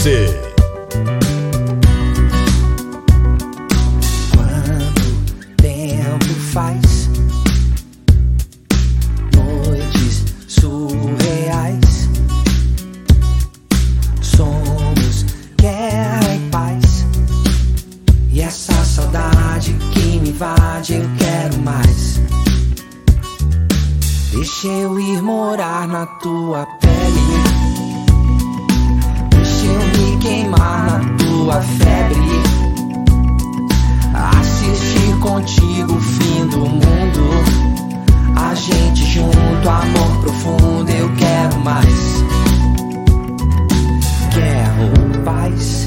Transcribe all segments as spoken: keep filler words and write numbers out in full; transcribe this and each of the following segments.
você. Quanto tempo faz? Noites surreais. Somos guerra e paz. E essa saudade que me invade, eu quero mais. Deixa eu ir morar na tua pele. Deixa eu me queimar na tua febre. Assistir contigo o fim do mundo. A gente junto, amor profundo, eu quero mais. Guerra ou paz,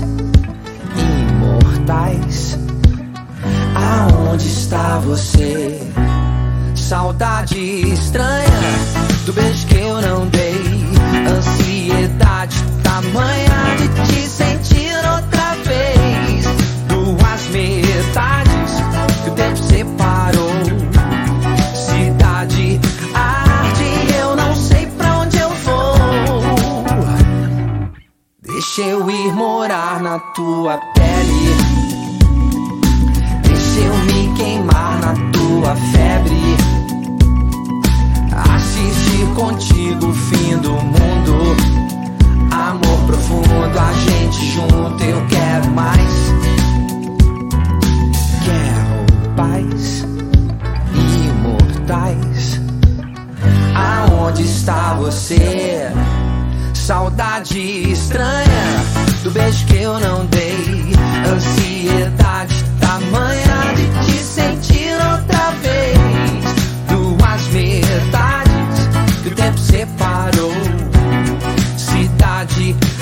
imortais. Aonde está você? Saudade estranha do beijo que eu não dei. Ansiedade tamanha de te sentir outra vez. Duas metades que o tempo separou. Cidade arde, eu não sei pra onde eu vou. Deixa eu ir morar na tua pele. Deixa eu me queimar na tua febre. Assistir contigo o fim do mundo. Amor profundo, a gente junto, eu quero mais. Guerra ou paz, imortais. Aonde está você? Saudade estranha do beijo que eu não dei. Ansiedade tamanha de te sentir outra vez. Duas metades que o tempo separou. Cidade